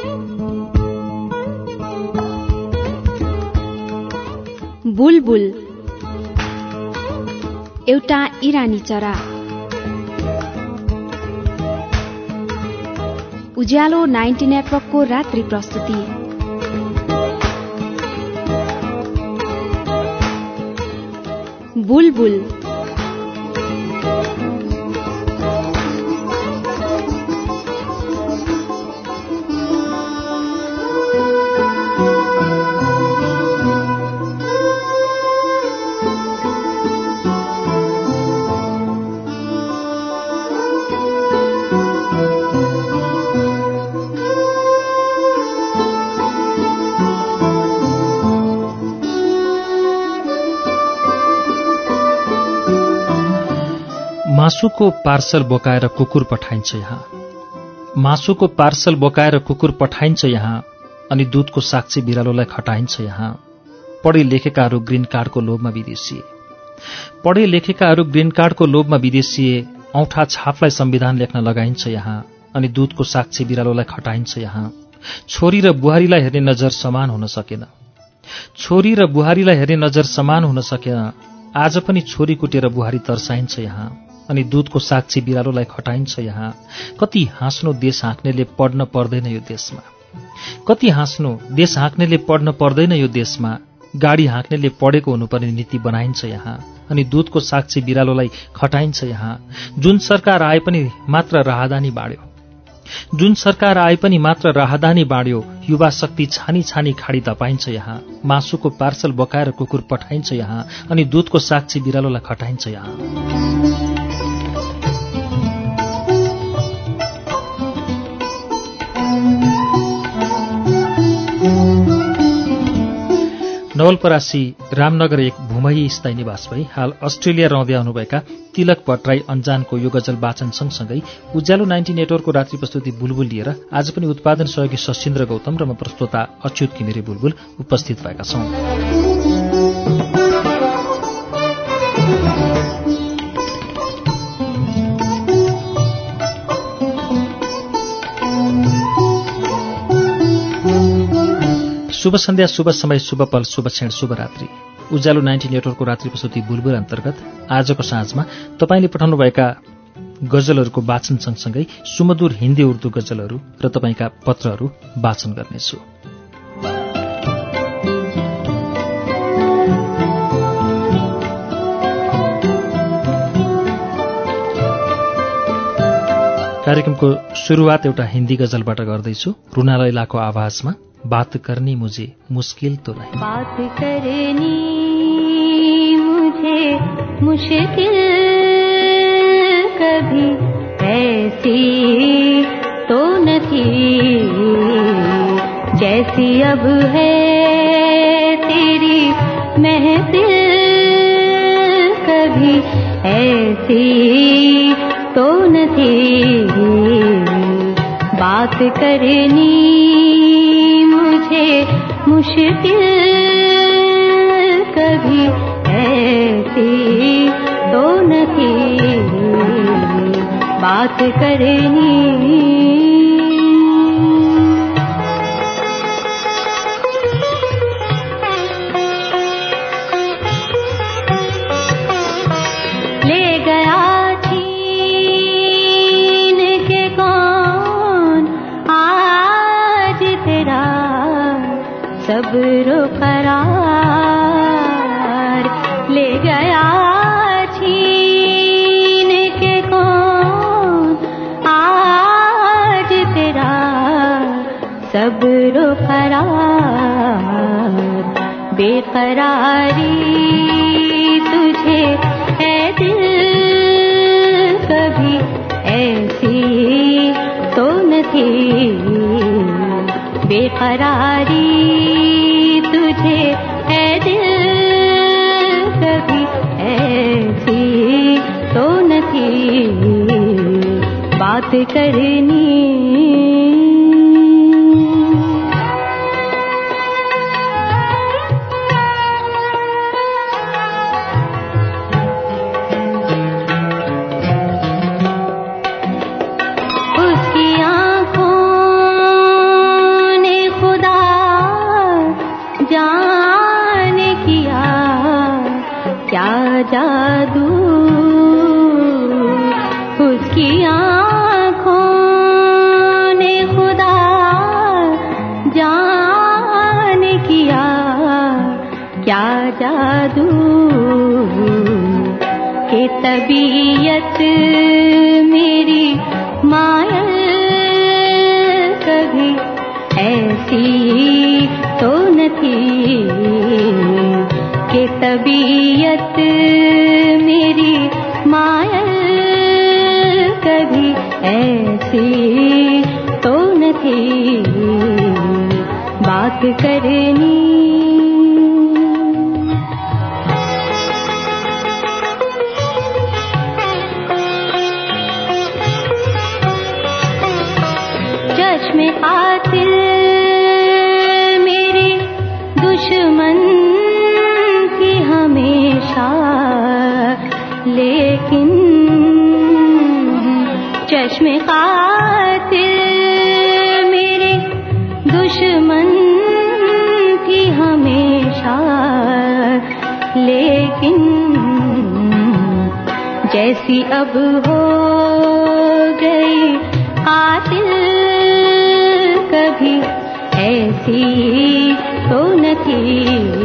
बुलबुल एउटा इरानी चरा। उज्यालो 90 नेटवर्कको रात्रि प्रस्तुति। बुलबुल मासुको पार्सल बोकाएर कुकुर पठाइन्छ यहाँ। मासुको पार्सल बोकाएर कुकुर पठाइन्छ यहाँ अनि दूधको साक्षी बिरालोलाई खटाइन्छ यहाँ। पढे लेखेकाहरू ग्रीन कार्डको लोभमा विदेशिए। पढे लेखेकाहरू ग्रीन कार्डको लोभमा विदेशिए। औँठा छापलाई संविधान लेख्न लगाइन्छ यहाँ अनि दूधको साक्षी बिरालोलाई खटाइन्छ यहाँ। छोरी र बुहारीलाई हेर्ने नजर समान हुन सकेन। छोरी र बुहारीलाई हेर्ने नजर समान हुन सकेन। आज पनि छोरी कुटेर बुहारी तर्साइन्छ यहाँ अनि दूधको साक्षी बिरालोलाई खटाइन्छ यहाँ। कति हाँस्नो देश हाँक्नेले पढ्न पर्दैन यो देशमा। कति हाँस्नो देश हाँक्नेले पढ्न पर्दैन यो देशमा। गाडी हाँक्नेले पढेको हुनुपर्ने नीति बनाइन्छ यहाँ अनि दूधको साक्षी बिरालोलाई खटाइन्छ यहाँ। जुन सरकार आए पनि मात्र राहदानी बाँड्यो। जुन सरकार आए पनि मात्र राहदानी बाँड्यो। युवा शक्ति छानी छानी खाडी तपाइन्छ यहाँ। मासुको पार्सल बोकाएर कुकुर पठाइन्छ यहाँ अनि दूधको साक्षी बिरालोलाई खटाइन्छ यहाँ। नवलपरासी रामनगर एक भूमही स्थायी निवास भई हाल अस्ट्रेलिया रहँदै आउनुभएका तिलक भट्टराई अन्जानको यो गजल वाचन सँगसँगै उज्यालो 90 नेटवर्कको रात्रि प्रस्तुति बुलबुल लिएर आज पनि उत्पादन सहयोगी सशिन्द्र गौतम र म प्रस्तोता अच्युत घिमिरे बुलबुल उपस्थित भएका छौं। शुभ सन्ध्या, शुभ समय, शुभ पल, शुभ क्षण, शुभ रात्रि। उज्यालो 90 नेटवर्कको रात्रि प्रस्तुति बुलबुल अन्तर्गत आजको साँझमा तपाईले पठाउनुभएका गजलहरूको वाचन सँगसँगै सुमधुर हिन्दी उर्दू गजलहरू र तपाईका पत्रहरू वाचन गर्नेछु। कार्यक्रमको सुरुवात एउटा हिन्दी गजलबाट गर्दैछु। रुना लैलाको आवाजमा बात करनी मुझे मुश्किल तो नहीं। बात करनी मुझे मुश्किल कभी ऐसी तो न थी जैसी अब है तेरी महफिल। कभी ऐसी तो न थी बात करनी मुश्किल कभी ऐसी तो न थी बात करनी। सब्र करार ले गया छीन के कौन आज तेरा सब्र करार। बेकरारी तुझे है दिल कभी ऐसी तो न थी। बेकरारी तुझे है दिल कभी ऐसी तो न थी बात करनी। उसकी आँखों जादू उसकी आँखों ने खुदा जाने किया, क्या जादू के तबीयत मेरी मायल कभी ऐसी तो न थी कि तबीयत मेरी मायल कभी ऐसी तो न थी बात करनी। चश्मे कातिल मेरे दुश्मन की हमेशा, लेकिन चश्मे कातिल मेरे दुश्मन की हमेशा, लेकिन जैसी अब हो गई कातिल कभी ऐसी तो न थी,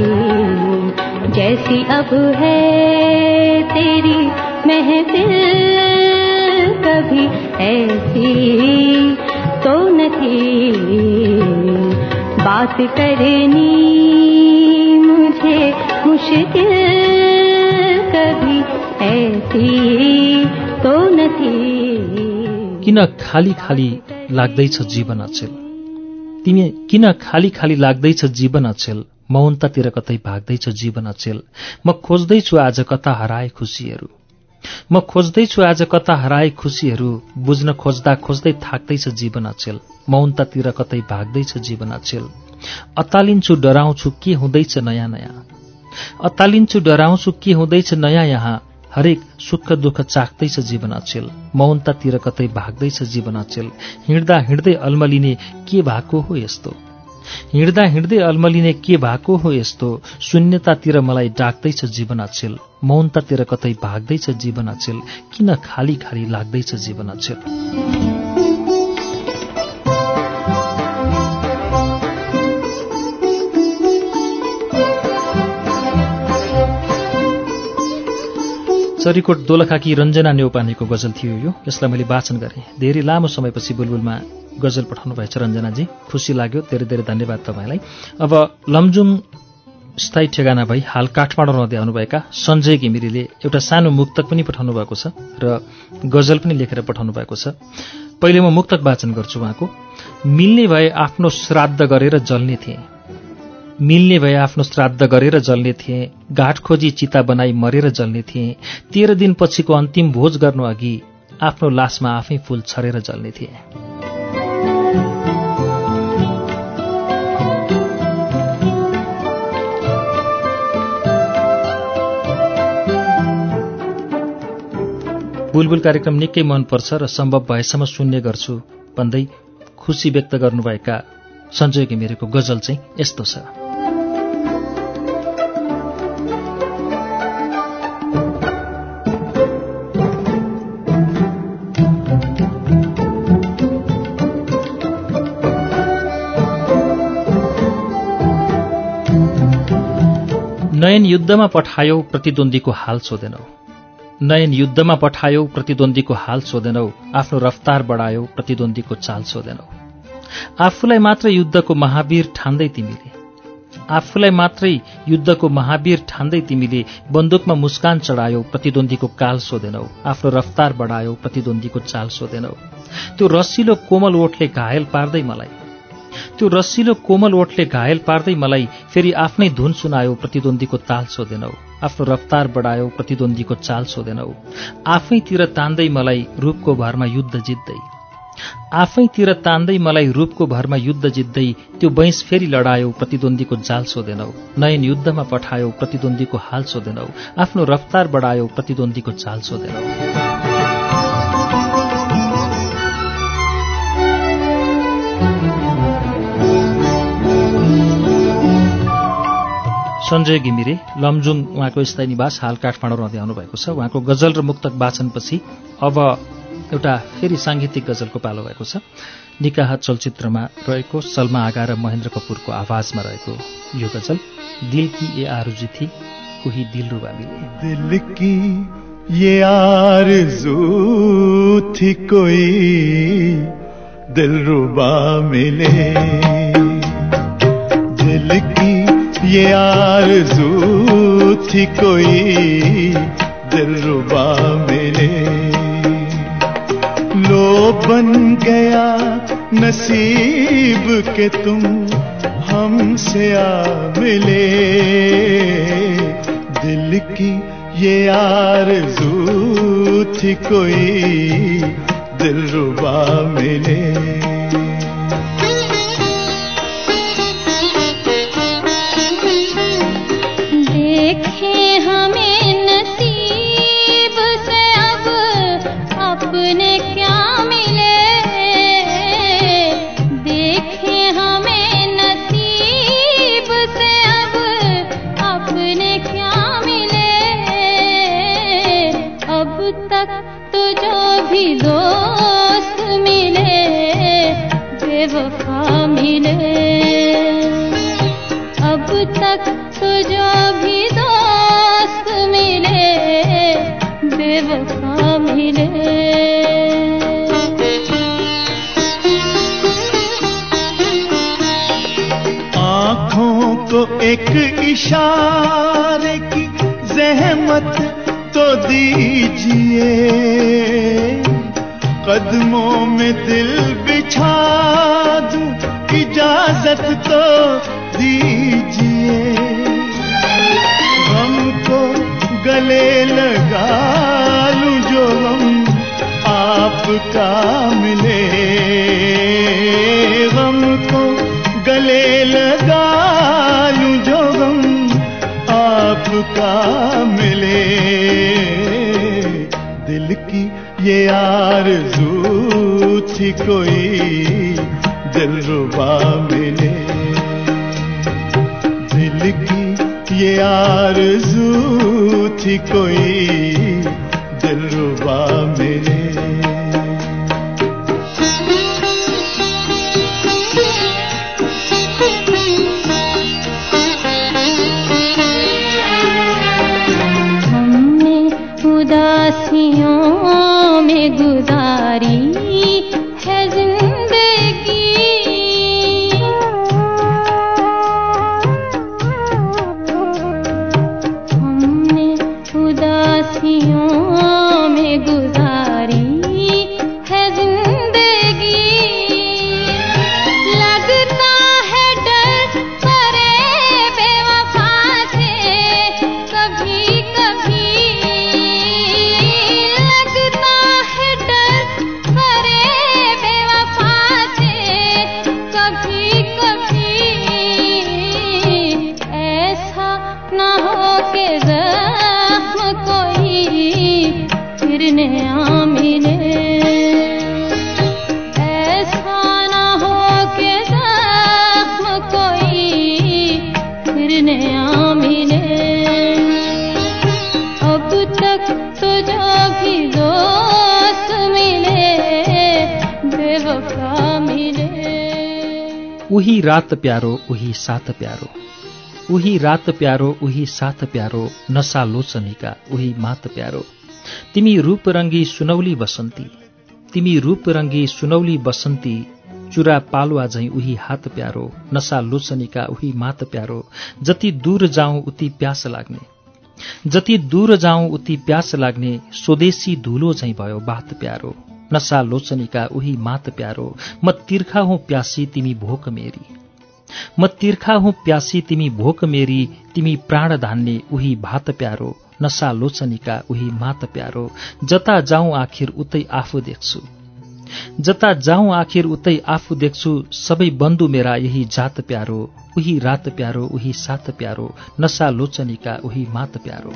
जैसी अब है तेरी महफिल कभी ऐसी तो न थी बात करनी मुझे मुश्किल कभी ऐसी तो न थी। किन खाली खाली लाग्दैछ जीवन अचेल, तिमी किन खाली खाली लाग्दैछ जीवन अचेल, मौनतातिर कतै भाग्दैछ जीवन अचेल। म खोज्दैछु आज कता हराए खुसीहरू, म खोज्दैछु आज कता हराए खुसीहरू, बुझ्न खोज्दा खोज्दै थाक्दैछ जीवन अचेल, मौनतातिर कतै भाग्दैछ जीवन अचेल। अतालिन्छु डराउँछु के हुँदैछ नयाँ नयाँ, अतालिन्छु डराउँछु के हुँदैछ नयाँ यहाँ, हरेक सुख दुःख चाख्दैछ जीवन अचेल, मौनतातिर कतै भाग्दैछ जीवन अचेल। हिँड्दा हिँड्दै अल्मलिने के भएको हो यस्तो, हिँड्दा हिँड्दै अल्मलिने के भएको हो यस्तो, शून्यतातिर मलाई डाक्दैछ जीवन अचेल, मौनतातिर कतै भाग्दैछ जीवन अचेल। किन खाली खाली लाग्दैछ जीवन अचेल। चरीकोट दोलखाकी रञ्जना नेउपानेको गजल थियो यो। यसलाई मैले वाचन गरेँ। धेरै लामो समयपछि बुलबुलमा गजल पठाउनु भएछ रञ्जनाजी, खुसी लाग्यो। धेरै धेरै धन्यवाद तपाईँलाई। अब लमजुङ स्थायी ठेगाना भई हाल काठमाडौँ रहँदै आउनुभएका सञ्जय घिमिरेले एउटा सानो मुक्तक पनि पठाउनु भएको छ र गजल पनि लेखेर पठाउनु भएको छ। पहिले म मुक्तक वाचन गर्छु उहाँको। मिल्ने भए आफ्नो श्राद्ध गरेर जल्ने थिएँ, मिल्ने भए आफ्नो श्राद्ध गरेर जल्ने थिएँ, गाठ खोजी चिता बनाई मरेर जल्ने थिएँ, 13 दिनपछिको अन्तिम भोज गर्नु अघि आफ्नो लासमा आफै फूल छरेर जल्ने थिएँ। बुलबुल कार्यक्रम निकै मनपर्छ र सम्भव भएसम्म सुन्ने गर्छु भन्दै खुसी व्यक्त गर्नुभएका सञ्जय घिमिरेको गजल चाहिँ यस्तो छ। नयन युद्धमा पठायौ प्रतिद्वन्द्वीको हाल सोधेनौ, नयन युद्धमा पठायौ प्रतिद्वन्द्वीको हाल सोधेनौ, आफ्नो रफ्तार बढायौ प्रतिद्वन्द्वीको चाल सोधेनौ। आफूलाई मात्रै युद्धको महावीर ठान्दै तिमीले, आफूलाई मात्रै युद्धको महावीर ठान्दै तिमीले बन्दुकमा मुस्कान चढायौ प्रतिद्वन्द्वीको काल सोधेनौ, आफ्नो रफ्तार बढायौ प्रतिद्वन्द्वीको चाल सोधेनौ। त्यो रसिलो कोमल ओठले घायल पार्दै मलाई, त्यो रसिलो कोमल ओठले घायल पार्दै मलाई, फेरि आफ्नै धुन सुनायो प्रतिद्वन्द्वीको ताल सोधेनौ, आफ्नो रफ्तार बढायो प्रतिद्वन्द्वीको चाल सोधेनौ। आफैतिर तान्दै मलाई रूपको भरमा युद्ध जित्दै, आफैतिर तान्दै मलाई रूपको भरमा युद्ध जित्दै, त्यो बैंस फेरि लडायो प्रतिद्वन्द्वीको जाल सोधेनौ। नयन युद्धमा पठायो प्रतिद्वन्द्वीको हाल सोधेनौ, आफ्नो रफ्तार बढायो प्रतिद्वन्द्वीको चाल सोधेनौ। सञ्जय घिमिरे लमजुङ उहाँको स्थायी निवास, हाल काठमाडौँ रहँदै आउनुभएको छ। उहाँको गजल र मुक्तक वाचनपछि अब एउटा फेरि साङ्गीतिक गजलको पालो भएको छ। निकाह चलचित्रमा रहेको सलमा आगा र महेन्द्र कपूरको आवाजमा रहेको यो गजल, दिल की ये आरज़ू थी कोही दिलरुबा मिले। दिल की ये आरज़ू थी कोई दिलरुबा मिले, दिल की ये आरज़ू थी कोई दिलरुबा मिले। लो बन गया नसीब के तुम हमसे आ मिले, दिल की ये आरज़ू थी कोई दिलरुबा मिले। देखें हमें नसीब से अब अपने क्या मिले, देखें हमें नसीब से अब अपने क्या मिले। अब तक तो जो भी दोस्त मिले बेवफा मिले, अब तक तो जो भी दोस्त मिले बेवफा मिले। आँखों को एक इशारे की ज़हमत तो दीजिए, कदमों में दिल बिछा दूं इजाजत तो दीजिए। हमको गले लगा लूं जो हम आपका मिले, हमको गले लगा लूं जो हम आपका मिले। दिल की ये आरज़ू थी कोई दिलरुबा मिले, दिल की ये आरज़ू थी कोई दिलरुबा मिले। हमने उदासियों में गुजारी है जिंदगी, हमने उदासियों में गुजारी है जिंदगी। लगता है डर करे बेवफा से कभी कभी, लगता है डर करे बेवफा से कभी कभी। ऐसा न हो के ज़ख्म कोई फिर नया मिले, ऐसा न हो के ज़ख्म कोई फिर नया मिले। अब तक तो जो भी दोस्त मिले बेवफा मिले। उही रात प्यारो उही साथ प्यारो, उही रात प्यारो उही साथ प्यारो, नशा लोचनीका उही मात प्यारो। तिमी रूपरङ्गी सुनौली बसन्ती, तिमी रूपरङ्गी सुनौली बसन्ती, चुरा पालुवा झैं उही हात प्यारो, नशा लोचनीका उही मात प्यारो। जति दूर जाउँ उति प्यास लाग्ने, जति दूर जाउँ उति प्यास लाग्ने, स्वदेशी धुलो झैं भयो बात प्यारो, नशा लोचनीका उही मात प्यारो। म तिर्खा हूँ प्यासी तिमी भोक मेरी, म तिर्खा हूँ प्यासी तिमी भोक मेरी, तिमी प्राण धान्ने उही भात प्यारो, नशा लोचनीका उही मात प्यारो। जता जाउँ आखिर उतै आफू देख्छु, जता जाउँ आखिर उतै आफू देख्छु, सबै बन्धु मेरा यही जात प्यारो, उही रात प्यारो उही साथ प्यारो, नशा लोचनीका उही मात प्यारो।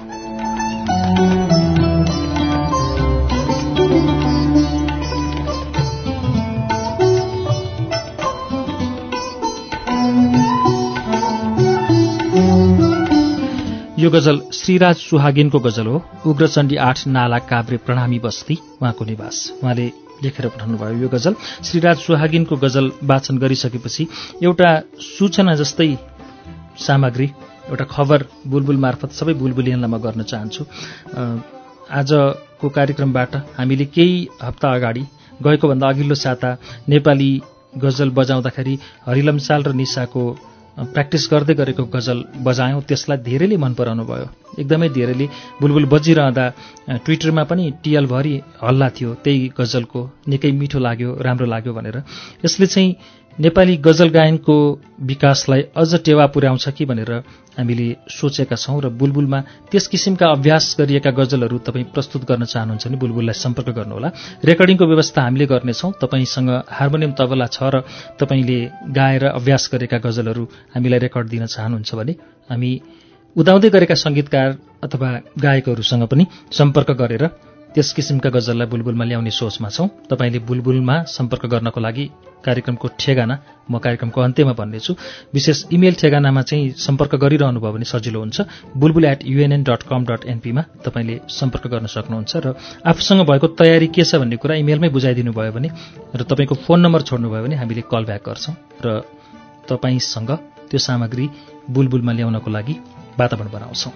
यो गजल श्रीराज सुहागिनको गजल हो। उग्रचण्डी 8 नाला काभ्रे प्रणामी बस्ती उहाँको निवास। उहाँले लेखेर पठाउनुभयो यो गजल। श्रीराज सुहागिनको गजल वाचन गरिसकेपछि एउटा सूचना जस्तै सामग्री, एउटा खबर बुलबुल मार्फत सबै बुलबुलियनलाई म गर्न चाहन्छु। आजको कार्यक्रमबाट हामीले केही हप्ता अगाडि, गएको भन्दा अघिल्लो साता नेपाली गजल बजाउँदाखेरि हरिलमसाल र निशाको प्र्याक्टिस गर्दै गरेको गजल बजायौँ। त्यसलाई धेरैले मन पराउनु भयो। एकदमै धेरैले बुलबुल बजिरहँदा ट्विटरमा पनि टिएलभरि हल्ला थियो त्यही गजलको, निकै मिठो लाग्यो, राम्रो लाग्यो भनेर। यसले चाहिँ नेपाली गजल गायनको विकासलाई अझ टेवा पुर्याउँछ कि भनेर हामीले सोचेका छौँ र बुलबुलमा त्यस किसिमका अभ्यास गरिएका गजलहरू तपाईँ प्रस्तुत गर्न चाहनुहुन्छ भने बुलबुललाई सम्पर्क गर्नुहोला। रेकर्डिङको व्यवस्था हामीले गर्नेछौँ। तपाईँसँग हार्मोनियम तबला छ र तपाईँले गाएर अभ्यास गरेका गजलहरू हामीलाई रेकर्ड दिन चाहनुहुन्छ भने हामी उदाउँदै गरेका सङ्गीतकार अथवा गायकहरूसँग पनि सम्पर्क गरेर त्यस किसिमका गजललाई बुलबुलमा ल्याउने सोचमा छौँ। तपाईँले बुलबुलमा सम्पर्क गर्नको लागि कार्यक्रमको ठेगाना म कार्यक्रमको अन्त्यमा भन्नेछु। विशेष इमेल ठेगानामा चाहिँ सम्पर्क गरिरहनु भयो भने सजिलो हुन्छ। bulbul@unn.com.np मा तपाईँले सम्पर्क गर्न सक्नुहुन्छ र आफूसँग भएको तयारी के छ भन्ने कुरा इमेलमै बुझाइदिनु भयो भने र तपाईँको फोन नम्बर छोड्नुभयो भने हामीले कल ब्याक गर्छौँ र तपाईँसँग त्यो सामग्री बुलबुलमा ल्याउनको लागि वातावरण बनाउँछौँ।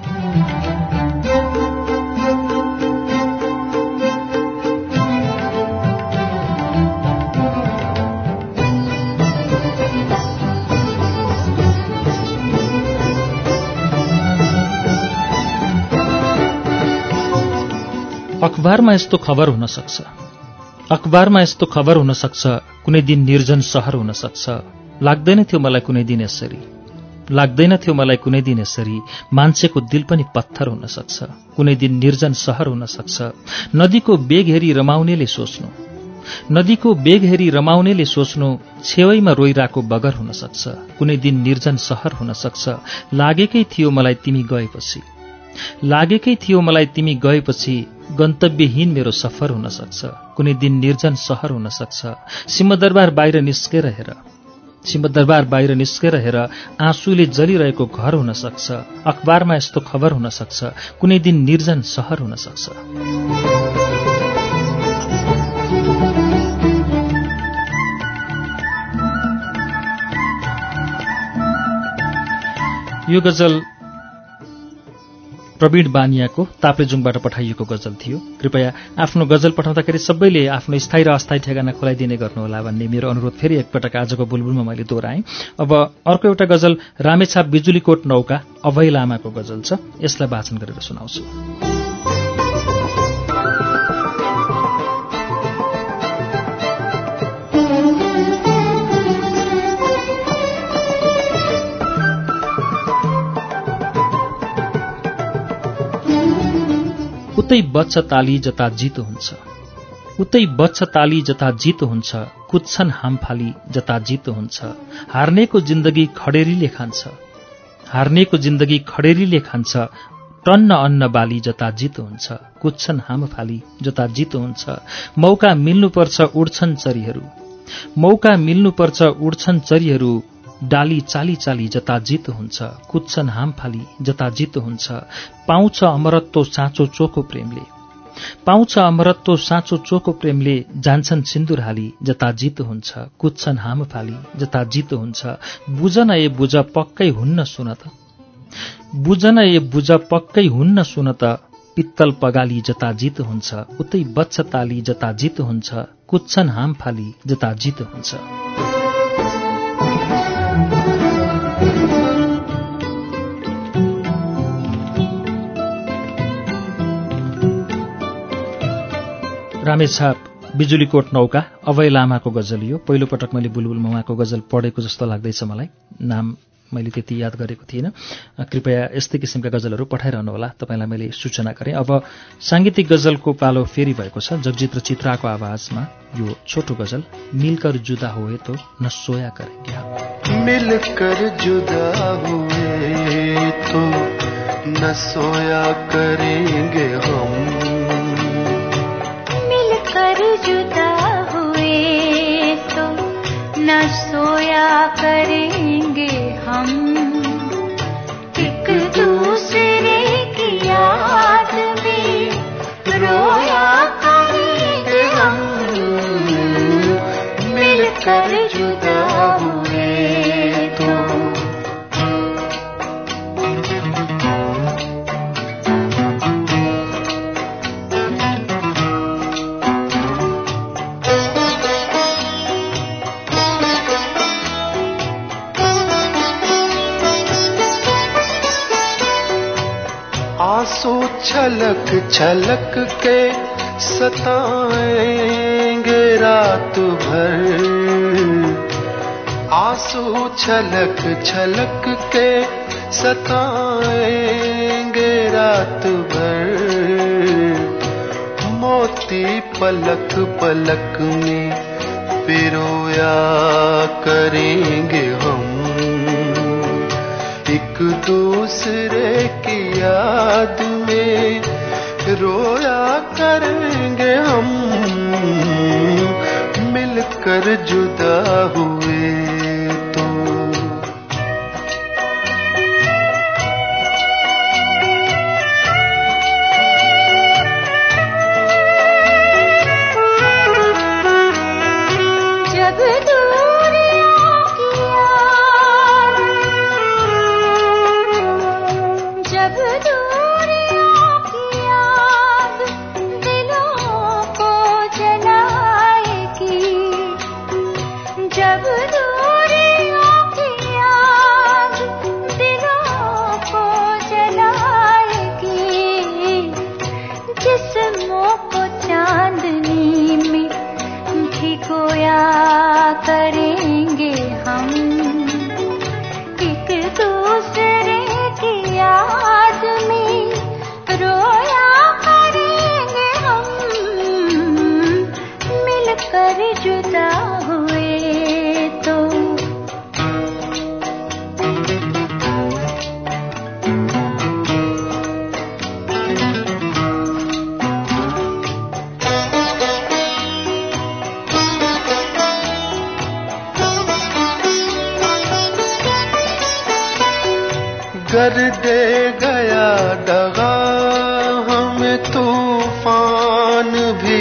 अखबारमा यस्तो खबर हुन सक्छ, अखबारमा यस्तो खबर हुन सक्छ, कुनै दिन निर्जन सहर हुन सक्छ। लाग्दैन थियो मलाई कुनै दिन यसरी, लाग्दैन थियो मलाई कुनै दिन यसरी। मान्छेको दिल पनि पत्थर हुन सक्छ, कुनै दिन निर्जन सहर हुन सक्छ। नदीको बेग हेरी रमाउनेले सोच्नु, नदीको बेग हेरी रमाउनेले सोच्नु, छेउैमा रोइराको बगर हुन सक्छ, कुनै दिन निर्जन सहर हुन सक्छ। लागेकै थियो मलाई तिमी गएपछि, लागेकै थियो मलाई तिमी गएपछि। गन्तव्यहीन मेरो सफर हुन सक्छ, कुनै दिन निर्जन सहर हुन सक्छ। सिंहदरबार बाहिर निस्केर हेर, सिंहदरबार बाहिर निस्केर हेर, आँसुले जलिरहेको घर हुन सक्छ। अखबारमा यस्तो खबर हुन सक्छ, कुनै दिन निर्जन सहर हुन सक्छ। यो गजल प्रवीण बानियाको ताप्लेजुङबाट पठाइएको गजल थियो। कृपया आफ्नो गजल पठाउँदाखेरि सबैले आफ्नो स्थायी र अस्थायी ठेगाना खुलाइदिने गर्नुहोला भन्ने मेरो अनुरोध फेरि एकपटक आजको बुलबुलमा मैले दोहोऱ्याएँ। अब अर्को एउटा गजल रामेछाप बिजुलीकोट नौका अभय लामाको गजल छ। यसलाई वाचन गरेर सुनाउँछु। उतै बच्छ ताली जता जितो हुन्छ, उतै बच्छ ताली जता जितो हुन्छ। कुद्छन् हामफाली जता जितो हुन्छ। हार्नेको जिन्दगी खडेरीले खान्छ, हार्नेको जिन्दगी खडेरीले खान्छ। टन्न अन्न बाली जता जितो हुन्छ। कुद्छन् हामफाली जता जितो हुन्छ। मौका मिल्नुपर्छ उड्छन् चरीहरू, मौका मिल्नुपर्छ उड्छन् चरीहरू। डाली चाली चाली जता जितो हुन्छ। कुद्छन् हामफाली जता जितो हुन्छ। पाउँछ अमरत्व साँचो चोखो प्रेमले, पाउँछ अमरत्व साँचो चोखो प्रेमले। जान्छन् सिन्दुर हाली जता जितो हुन्छ। कुद्छन् हामफाली जता जितो हुन्छ। बुझन ए बुझ पक्कै हुन्न सुन त, बुझन ए बुझ पक्कै हुन्न सुन त। पित्तल पगाली जता जितो हुन्छ। उतै बच्छ ताली जता जितो हुन्छ। कुद्छन् हामफाली जता जितो हुन्छ। रामेछाप बिजुलीकोट नौका अभय लामाको गजल यो। पहिलो पटक मैले बुलबुलमा उहाँको गजल पढेको जस्तो लाग्दैछ मलाई। नाम मैले त्यति याद गरेको थिइनँ। कृपया यस्तै किसिमका गजलहरू पठाइरहनुहोला, तपाईँलाई मैले सूचना गरेँ। अब साङ्गीतिक गजलको पालो फेरि भएको छ। जगजित र चित्राको आवाजमा यो छोटो गजल मिलकर जुदा हुए तो न सोया करेंगे हम। मिलकर जुदा हुए तो न सोया करेंगे हम, मिलकर जुदा हुए तो न सोया करेंगे हम। एक दूसरे दूसरे की याद में रोया करेंगे हम, मिलकर जुदा हुए तो। आंसू छलक छलक के सताएंगे रात भर, आंसू छलक छलक के सताएंगे रात भर। मोती पलक पलक में पिरोया करेंगे हम, एक दूसरे की याद में रोया करेंगे हम, मिलकर जुदा हुए तो। जब दूरियों की याद, जब दूरियों की याद दिलों को जलाएगी, जब दूरियों की याद दिलों को जलाएगी, जिस्मों को चांदनी में भिगोया करेंगे हम, एक दूसरे की याद में रोया करेंगे हम, मिलकर जुदा हुए तो। कर दे गया दगा हमें तूफान भी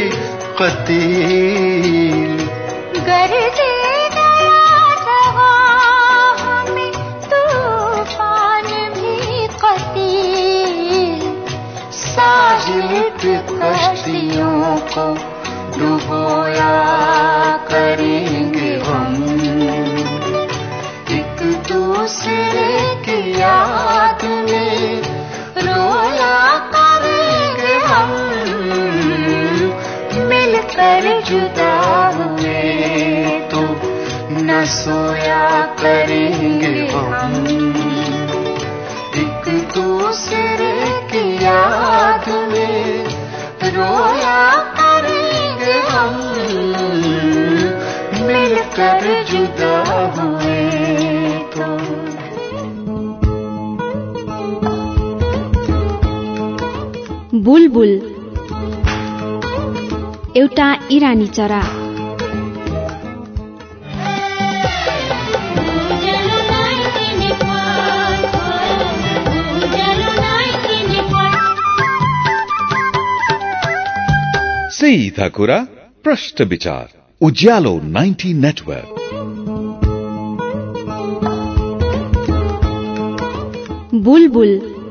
कतील, कर दे गया दगा हमें तूफान भी कतील, साहिल पे कश्तियों को डुबोया करेंगे हम, एक दूसरे की याद में रोया करेंगे हम, मिलकर जुदा हुए तो न सोया करेंगे हम, एक दूसरे की याद में रोया करेंगे हम, मिलकर जुदा हुए तो। बुलबुल एउटा इरानी चरा। सीधा कुरा प्रश्न विचार उज्यालो 90 नेटवर्क। बुलबुल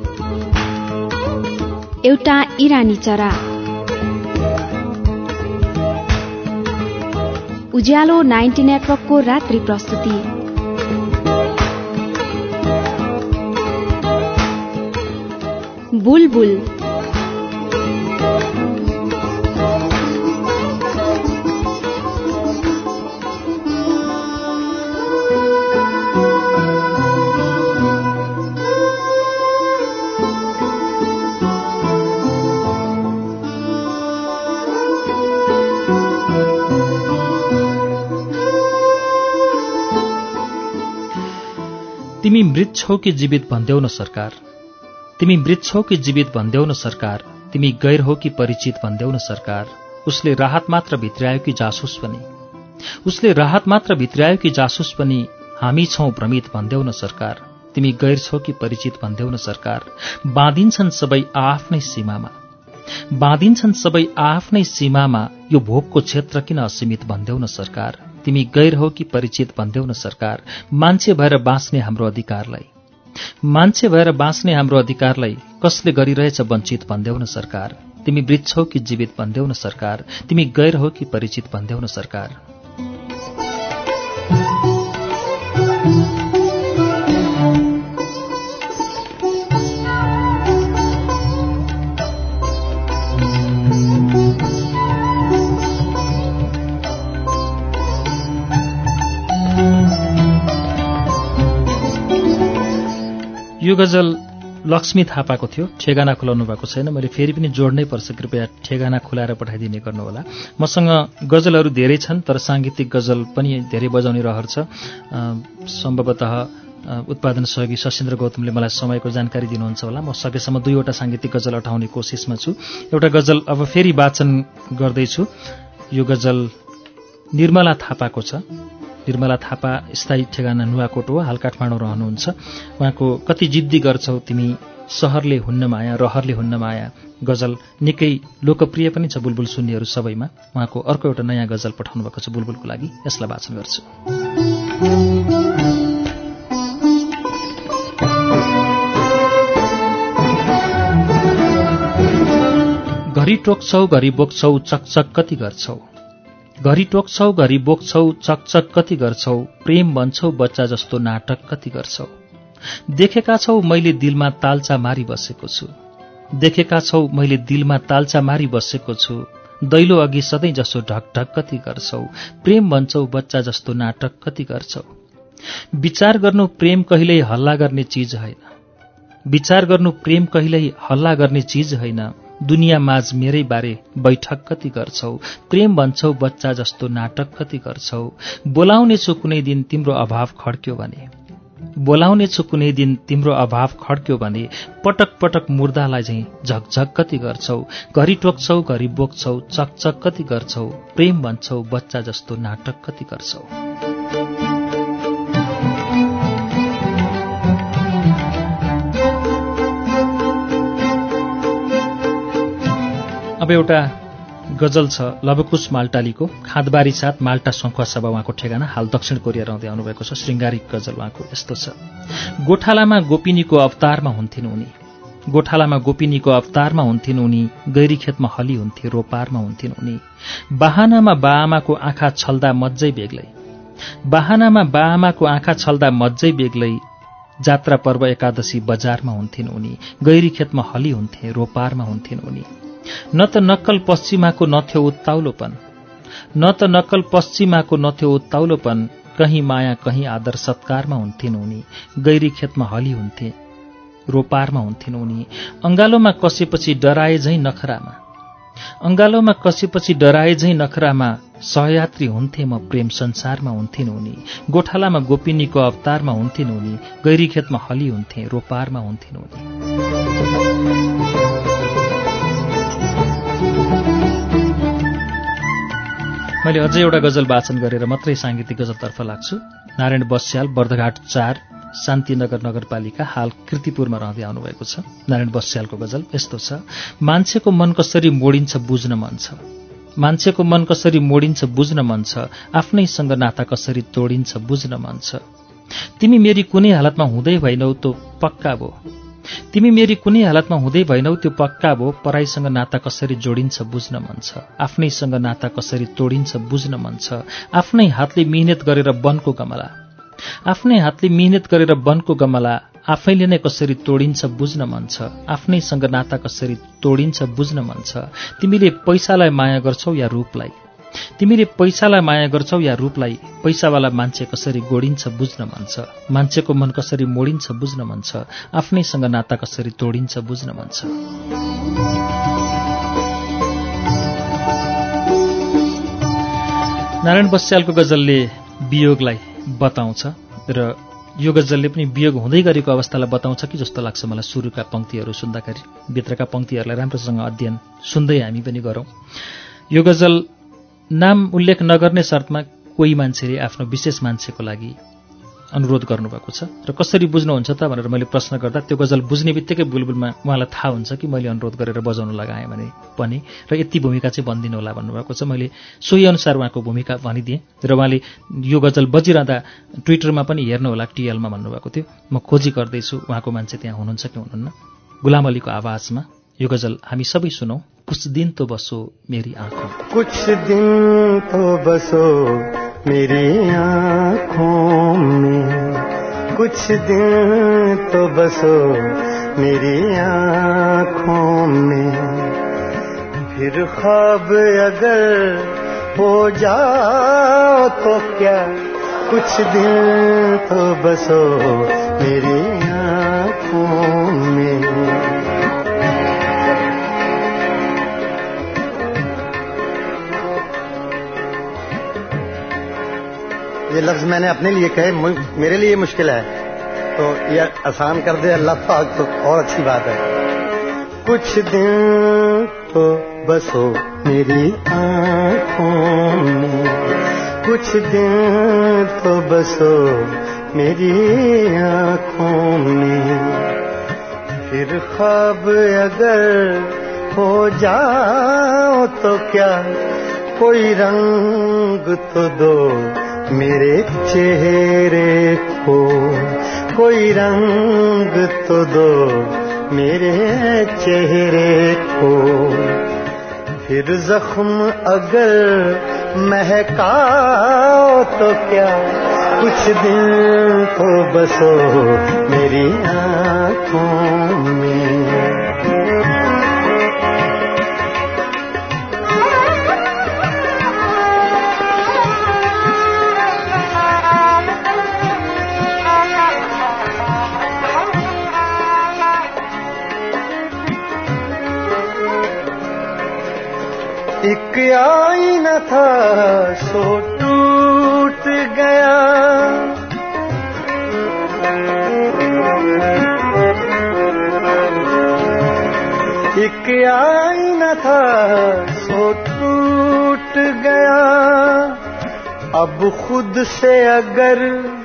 एउटा इरानी चरा। उज्यालो 90 नेटवर्कको रात्रि प्रस्तुति। बुलबुल तिमी मृत छौ कि जीवित भन्देऊ न सरकार, तिमी मृत छौ कि जीवित भन्देऊ न सरकार, तिमी गैर हो कि परिचित भन्देऊ न सरकार। उसले राहत मात्र भित्र्यायो कि जासुस पनि, उसले राहत मात्र भित्र्यायो कि जासुस पनि, हामी छौं भ्रमित भन्देऊ न सरकार। तिमी गैर छौ कि परिचित भन्देऊ न सरकार। बाँधिन्छन् सबै आफ्नै सीमामा, बाँधिन्छन् सबै आफ्नै सीमामा, यो भोगको क्षेत्र किन असीमित भन्देऊ न सरकार। तिमी गैर हो कि परिचित भन्देऊ न सरकार। मान्छे भएर बाँच्ने हाम्रो अधिकारलाई, मान्छे भएर बाँच्ने हाम्रो अधिकारलाई कसले गरिरहेछ वञ्चित भन्देऊ न सरकार। तिमी मृत छौ कि जीवित भन्देऊ न सरकार। तिमी गैर हो कि परिचित भन्देऊ न सरकार। यो गजल लक्ष्मी थापाको थियो। ठेगाना खुलाउनु भएको छैन, मैले फेरि पनि जोड्नै पर्छ, कृपया ठेगाना खुलाएर पठाइदिने गर्नुहोला। मसँग गजलहरू धेरै छन्, तर साङ्गीतिक गजल पनि धेरै बजाउने रहर छ। सम्भवतः उत्पादन सहयोगी शशीन्द्र गौतमले मलाई समयको जानकारी दिनुहुन्छ होला। म सकेसम्म 2वटा साङ्गीतिक गजल अटाउने कोसिसमा छु। एउटा गजल अब फेरि वाचन गर्दैछु। यो गजल निर्मला थापाको छ। निर्मला थापा स्थायी ठेगाना नुवाकोट हो, हाल काठमाडौँ रहनुहुन्छ। उहाँको कति जिद्दी गर्छौ तिमी, सहरले हुन्न माया, रहरले हुन्न माया गजल निकै लोकप्रिय पनि छ बुलबुल सुन्नेहरू सबैमा। उहाँको अर्को एउटा नयाँ गजल पठाउनु भएको छ बुलबुलको लागि, यसलाई वाचन गर्छु। घरि टोक्छौ घरि बोक्छौ चकचक कति गर्छौ, घरि टोक्छौ घरि बोक्छौ चकचक कति गर्छौ, प्रेम भन्छौ बच्चा जस्तो नाटक कति गर्छौ। देखेका छौ मैले दिलमा तालचा मारी बसेको छु, देखेका छौ मैले दिलमा तालचा मारी बसेको छु, दैलो अघि सधैँ जसो ढकढक कति गर्छौ, प्रेम भन्छौ बच्चा जस्तो नाटक कति गर्छौ। विचार गर्नु प्रेम कहिल्यै हल्ला गर्ने चीज होइन, विचार गर्नु प्रेम कहिल्यै हल्ला गर्ने चीज होइन, दुनियाँ माझ मेरै बारे बैठक कति गर्छौ, प्रेम भन्छौ बच्चा जस्तो नाटक कति गर्छौ। बोलाउने छु कुनै दिन तिम्रो अभाव खड्क्यो भने, बोलाउने छु कुनै दिन तिम्रो अभाव खड्क्यो भने, पटक पटक मुर्दालाई झैं झकझक कति गर्छौ, घरि टोक्छौ घरि बोक्छौ चकचक कति गर्छौ, प्रेम भन्छौ बच्चा जस्तो नाटक कति गर्छौ। अब एउटा गजल छ लवकुश माल्टालीको, खाँदबारी साथ माल्टा सङ्खुवा सभा उहाँको ठेगाना, हाल दक्षिण कोरिया रहँदै आउनुभएको छ। श्रृङ्गारिक गजल उहाँको यस्तो छ। गोठालामा गोपिनीको अवतारमा हुन्थिन् उनी, गोठालामा गोपिनीको अवतारमा हुन्थिन् उनी, गैरी खेतमा हली हुन्थे रोपारमा हुन्थिन् उनी। बाहानामा बाआमाको आँखा छल्दा मज्जै बेग्लै, बाहानामा बाआमाको आँखा छल्दा मज्जै बेग्लै, जात्रा पर्व एकादशी बजारमा हुन्थिन् उनी, गैरी खेतमा हली हुन्थे रोपारमा हुन्थिन् उनी। न त नक्कल पश्चिमाको नथ्यो उत्ताउलोपन, न त नक्कल पश्चिमाको नथ्यो उत्ताउलोपन, कहीँ माया कहीँ आदर सत्कारमा हुन्थिन् उनी, गैरी खेतमा हली हुन्थे रोपारमा हुन्थिन् उनी। अंगालोमा कसेपछि डराए झैं नखरामा, अंगालोमा कसेपछि डराए झैं नखरामा, सहयात्री हुन्थे म प्रेम संसारमा हुन्थिन् उनी। गोठालामा गोपिनीको अवतारमा हुन्थिन् उनी, गैरी खेतमा हली हुन्थे रोपारमा हुन्थिन् उनी। मैले अझै एउटा गजल वाचन गरेर मात्रै साङ्गीतिक गजलतर्फ लाग्छु। नारायण बस्याल, बर्धघाट 4, शान्तिनगर नगरपालिका, हाल कीर्तिपुरमा रहँदै आउनुभएको छ। नारायण बस्यालको गजल यस्तो छ। मान्छेको मन कसरी मोडिन्छ बुझ्न मन छ, मान्छेको मन कसरी मोडिन्छ बुझ्न मन छ, आफ्नैसँग नाता कसरी तोडिन्छ बुझ्न मन छ। तिमी मेरी कुनै हालतमा हुँदै भइनौ त्यो पक्का भो, तिमी मेरी कुनै हालतमा हुँदै भइनौ त्यो पक्का भो, पराईसँग नाता कसरी जोडिन्छ बुझ्न मन छ, आफ्नैसँग नाता कसरी तोडिन्छ बुझ्न मन छ। आफ्नै हातले मिहिनेत गरेर वनको गमला, आफ्नै हातले मिहिनेत गरेर वनको गमला, आफैले नै कसरी तोडिन्छ बुझ्न मन छ, आफ्नैसँग नाता कसरी तोडिन्छ बुझ्न मन छ। तिमीले पैसालाई माया गर्छौ या रूपलाई, तिमीले पैसालाई माया गर्छौ या रूपलाई, पैसावाला मान्छे कसरी गोडिन्छ बुझ्न मन छ, मान्छेको मन कसरी मोडिन्छ बुझ्न मन छ, आफ्नैसँग नाता कसरी तोडिन्छ बुझ्न मन छ। नारायण बस्यालको गजलले वियोगलाई बताउँछ र यो गजलले पनि वियोग हुँदै गरेको अवस्थालाई बताउँछ कि जस्तो लाग्छ मलाई। सुरुका पंक्तिहरू सुन्दाखेरि भित्रका पंक्तिहरूलाई राम्रोसँग अध्ययन सुन्दै हामी पनि गरौँ। यो गजल नाम उल्लेख नगर्ने शर्तमा कोही मान्छेले आफ्नो विशेष मान्छेको लागि अनुरोध गर्नुभएको छ र कसरी बुझ्नुहुन्छ त भनेर मैले प्रश्न गर्दा त्यो गजल बुझ्ने बित्तिकै बुलबुलमा उहाँलाई थाहा हुन्छ कि मैले अनुरोध गरेर बजाउन लगाएँ भने पनि र यति भूमिका चाहिँ भनिदिनु होला भन्नुभएको छ। मैले सोही अनुसार उहाँको भूमिका भनिदिएँ र उहाँले यो गजल बजिरहँदा ट्विटरमा पनि हेर्नुहोला टिएलमा भन्नुभएको थियो। म खोजी गर्दैछु उहाँको मान्छे त्यहाँ हुनुहुन्छ कि हुनुहुन्न। गुलाम अलीको आवाजमा यो गजल हामी सबै सुनौँ। कुछ दिन तो बसो मेरी आँखों, कुछ दिन तो बसो मेरी आँखों में, कुछ दिन तो बसो मेरी आँखों में, फिर ख्वाब अगर हो जाओ तो क्या, कुछ दिन तो बसो मेरी आँखों में। ये लफ्ज मैंने अपने लिए कहे, मेरे लिए मुश्किल है, तो ये आसान कर दे अल्लाह पाक तो और अच्छी बात है। कुछ दिन तो बसो मेरी आँखों में, कुछ दिन तो बसो मेरी आँखों में, फिर ख्वाब अगर हो जाओ तो क्या, कोई रंग तो दो मेरे चेहरे को, कोई रंग तो दो मेरे चेहरे को, फिर जख्म अगर महकाओ तो क्या, कुछ दिन तो बसो मेरी आँखों में। एक आईना था सो टूट गया, एक आईना था सो टूट गया, अब खुद से अगर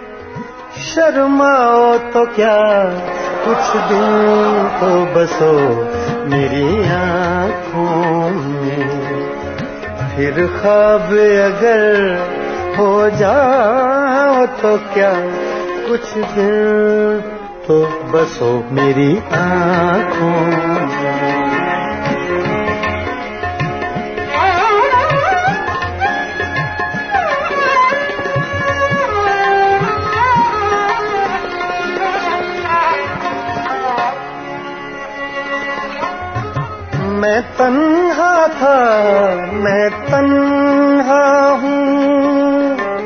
शर्माओ तो क्या, कुछ दिन तो बसो मेरी आँखों में, फिर ख्वाब अगर हो जाओ तो क्या, कुछ दिन तो बसो मेरी आँखों में। मैं तन्हा था, मैं तन्हा हूँ,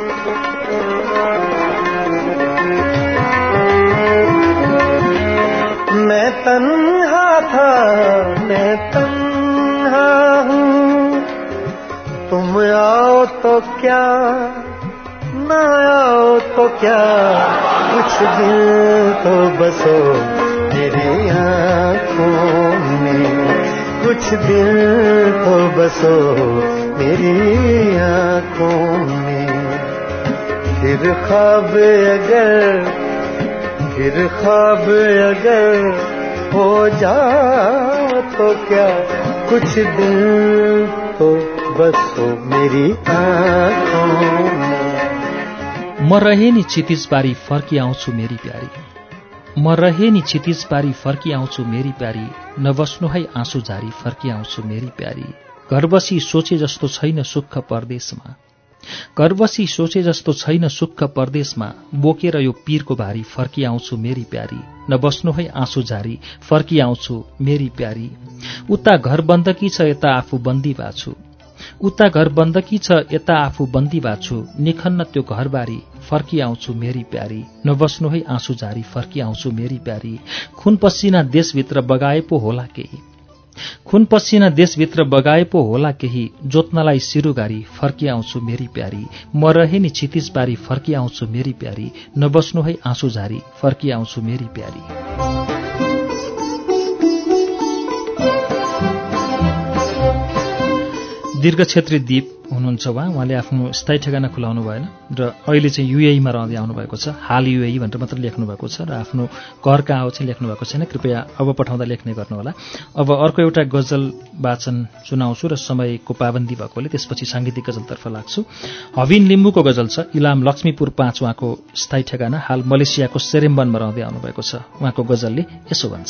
मैं तन्हा था, मैं तन्हा हूँ, तुम आओ तो क्या, ना आओ तो क्या, कुछ दिन तो बसो मेरी आँखों में, कुछ दिन तो बसो मेरी आँखों में, फिर ख्वाब अगर हो जाओ तो क्या, कुछ दिन तो बसो मेरी आँखों में। म रहे नि क्षितिज पारी फर्की आउँछु मेरी प्यारी, म रहे नि क्षितिज पारी फर्की आउँछु मेरी प्यारी, नबस्नु है आँसु झारी फर्की आउँछु मेरी प्यारी, घर बसी सोचे जस्तो छैन सुख परदेशमा, घर बसी सोचे जस्तो छैन सुख परदेशमा, बोकेर यो पीरको भारी फर्की आउँछु मेरी प्यारी, नबस्नु है आँसु झारी फर्की आउँछु मेरी प्यारी, उता घर बन्दकी छ यता आफू बन्दी बाछु, उता घर बन्दकी छ यता आफू बन्दी बाछु, निखन्न त्यो घरबारी फर्की आउँछु मेरी प्यारी, नबस्नु है आँसु झारी फर्की आउँछु मेरी प्यारी, खुन पसिना देशभित्र बगाए पो होला केही, खुन पसिना देशभित्र बगाए पो होला केही, जोत्नलाई सिरुगारी फर्की आउँछु मेरी प्यारी, म रहे नि क्षितिज पारी फर्की आउँछु मेरी प्यारी, नबस्नु है आँसु झारी फर्की आउँछु मेरी प्यारी। दीर्घ क्षेत्री दीप हुनुहुन्छ उहाँले आफ्नो स्थायी ठेगाना खुलाउनु भएन र अहिले चाहिँ युएईमा रहँदै आउनुभएको छ। हाल युएई भनेर मात्र लेख्नु भएको छ र आफ्नो घर कहाँ हो चाहिँ लेख्नु भएको छैन। कृपया अब पठाउँदा लेख्ने गर्नुहोला। अब अर्को एउटा गजल वाचन सुनाउँछु र समयको पाबन्दी भएकोले त्यसपछि साङ्गीतिक गजलतर्फ लाग्छु। हविन लिम्बूको गजल छ। इलाम लक्ष्मीपुर 5 उहाँको स्थायी ठेगाना, हाल मलेसियाको सेरेम्बनमा रहँदै आउनुभएको छ। उहाँको गजलले यसो भन्छ।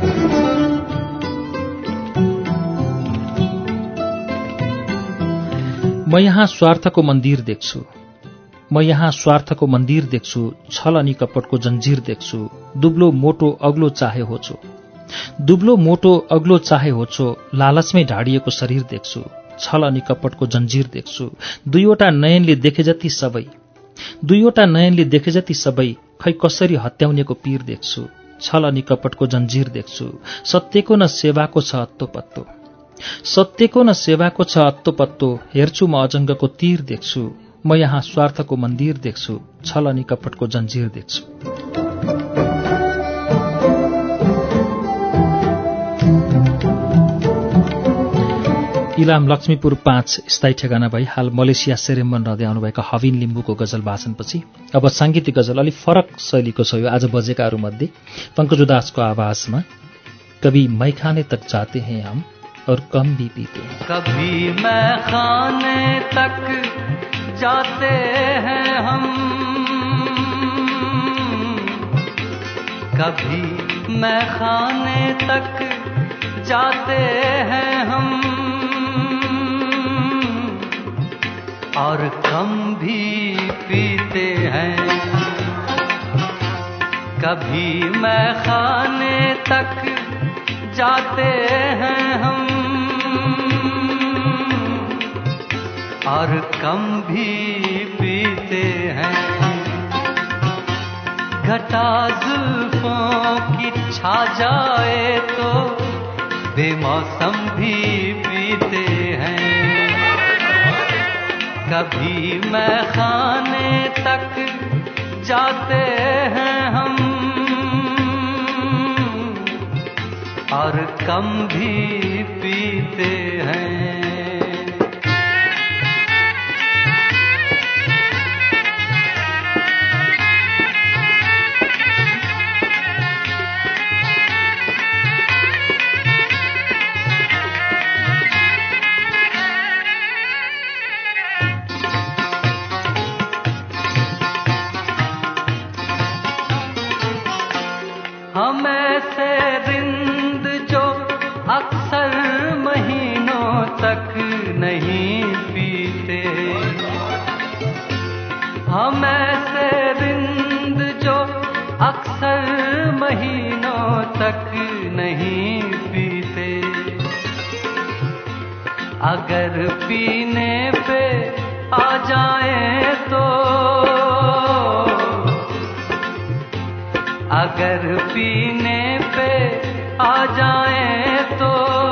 म यहाँ स्वार्थको मन्दिर देख्छु, म यहाँ स्वार्थको मन्दिर देख्छु, छल अनि कपटको जन्जिर देख्छु, दुब्लो मोटो अग्लो चाहे होचो, दुब्लो मोटो अग्लो चाहे होचो, लालचमै ढाडिएको शरीर देख्छु, छल अनि कपटको जन्जिर देख्छु, दुईवटा नयनले देखे जति सबै, दुईवटा नयनले देखे जति सबै, खै कसरी हत्याउनेको पीर देख्छु, छल अनि कपटको जन्जिर देख्छु, सत्यको न सेवाको छ अत्तो पत्तो, सत्यको न सेवाको छ अत्तो पत्तो, हेर्छु म अजङ्गको तीर देख्छु, म यहाँ स्वार्थको मन्दिर देख्छु, छल अनि कपटको जन्जिर देख्छु। इलाम लक्ष्मीपुर 5 स्थायी ठेगाना भई हाल मलेसिया सेरेम्बन रहँदै आउनुभएका हविन लिम्बूको गजल वाचनपछि अब साङ्गीतिक गजल अलि फरक शैलीको छ। यो आज बजेकाहरूमध्ये पंकज उदासको आवाजमा कभी मै खाने तक जाते हैं हम और कम भी पीते हैं। कभी मैं खाने तक जाते हैं हम, कभी मैं खाने तक जाते हैं हम, और कम भी पीते हैं। कभी मैं खाने तक जाते हैं हम, और कम भी पीते हैं। घटा जुल्फों की छा जाए तो बेमौसम भी पीते हैं। कभी मैं खाने तक जाते हैं हम, और कम भी पीते हैं। हम ऐसे रिंद जो अक्सर महीनों तक नहीं पीते, हम ऐसे रिंद जो अक्सर महीनों तक नहीं पीते। अगर पीने पे आ जाए तो, अगर पीने पे आ जाए तो,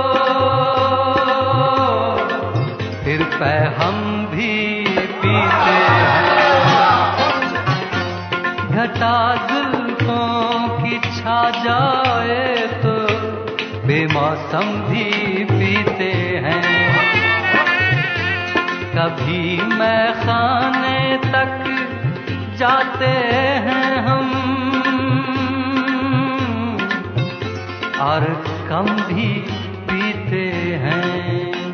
फिर पे हम भी पीते हैं। घटा जुल्फों की छा जाए तो बेमौसम भी पीते हैं। कभी मैं खाने तक जाते हैं हम, और कम भी पीते हैं।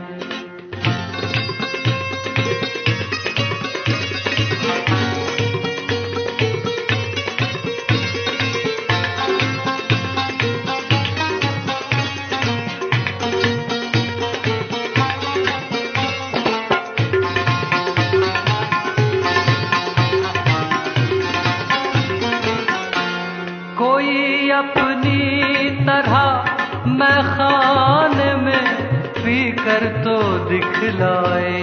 कोई अपनी तरह मैं खाने में पी कर तो दिखलाए,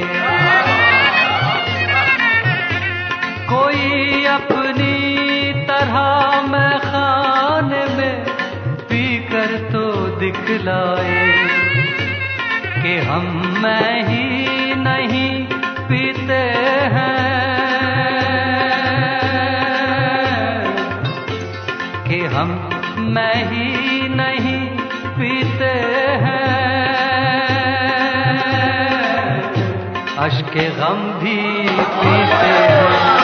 कोई अपनी तरह मैं खाने में पी कर तो दिखलाए, कि हम मैं ही नहीं पीते हैं, कि हम मैं ही नहीं पीते हैं। मशके गम भी पीते हैं।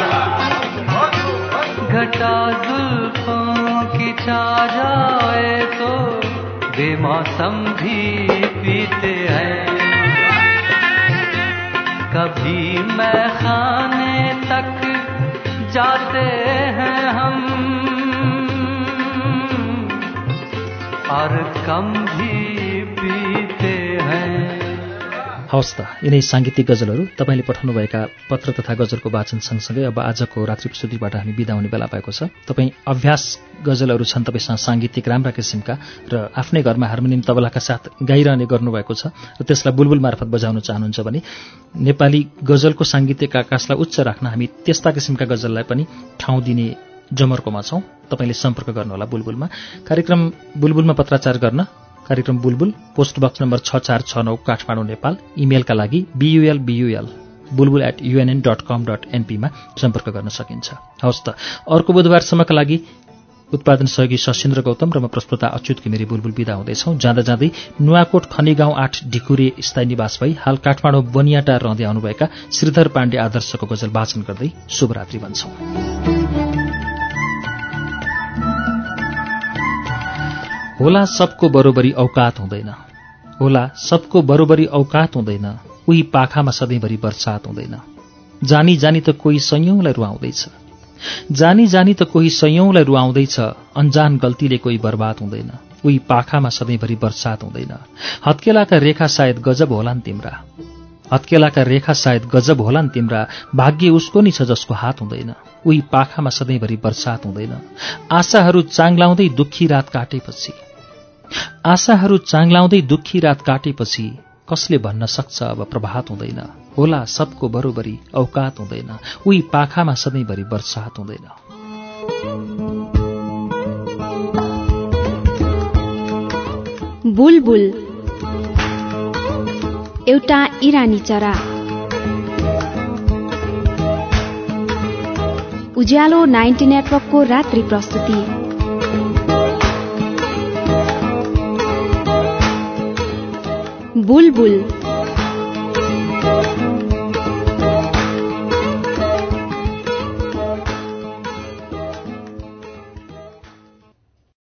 घटा जुल्फों की छा जाए तो बेमौसम भी पीते हैं। कभी मैं खाने तक जाते हैं हम और कम भी पीते हैं। हवस् त, यिनै साङ्गीतिक गजलहरू तपाईँले पठाउनुभएका पत्र तथा गजलको वाचन सँगसँगै अब आजको रात्रि प्रस्तुतिबाट हामी बिदा हुने बेला भएको छ। तपाईँ अभ्यास गजलहरू छन् तपाईँसँग साङ्गीतिक राम्रा किसिमका र आफ्नै घरमा हार्मोनियम तबलाका साथ गाइरहने गर्नुभएको छ र त्यसलाई बुलबुल मार्फत बजाउन चाहनुहुन्छ भने नेपाली गजलको साङ्गीतिक आकाशलाई उच्च राख्न हामी त्यस्ता किसिमका गजललाई पनि ठाउँ दिने जमर्कोमा छौँ। तपाईँले सम्पर्क गर्नुहोला बुलबुलमा। कार्यक्रम बुलबुलमा पत्राचार गर्न कार्यक्रम Bulbul, post box number 6469 Kathmandu Nepal. इमेलका लागि bulbul@unn.com.np मा सम्पर्क गर्न सकिन्छ। हवस् त, अर्को बुधबारसम्मका लागि उत्पादन सहयोगी सशिन्द्र गौतम र म प्रस्तुता अच्युत घिमिरे बुलबुल बिदा हुँदैछौँ। जाँदा जाँदै नुवाकोट खनीगाउँ 8 ढिकुरे स्थायी निवास भई हाल काठमाडौँ बनियाटार रहँदै आउनुभएका श्रीधर पाण्डे आदर्शको गजल वाचन गर्दै शुभरात्रि भन्छौँ। होला सबको बरोबरी औकात हुँदैन, होला सबको बरोबरी औकात हुँदैन, उही पाखामा सधैँभरि बर्सात हुँदैन। जानी जानी त कोही सयौंलाई रुवाउँदैछ, जानी जानी त कोही सयौंलाई रुवाउँदैछ, अन्जान गल्तीले कोही बर्बाद हुँदैन, उही पाखामा सधैँभरि बर्सात हुँदैन। हत्केलाका रेखा सायद गजब होलान् तिम्रा, हत्केलाका रेखा सायद गजब होलान् तिम्रा, भाग्य उसको नि छ जसको हात हुँदैन, उही पाखामा सधैँभरि बर्सात हुँदैन। आशाहरू चाङ्लाउँदै दुःखी रात काटेपछि, आशाहरू चाङ्लाउँदै दुःखी रात काटेपछि कसले भन्न सक्छ अब प्रभात हुँदैन। होला सबको बरोबरी औकात हुँदैन, उही पाखामा सधैँभरि बर्सात हुँदैन। बुलबुल एउटा इरानी चरा। उज्यालो 90 नेटवर्कको रात्रि प्रस्तुति। बुलबुल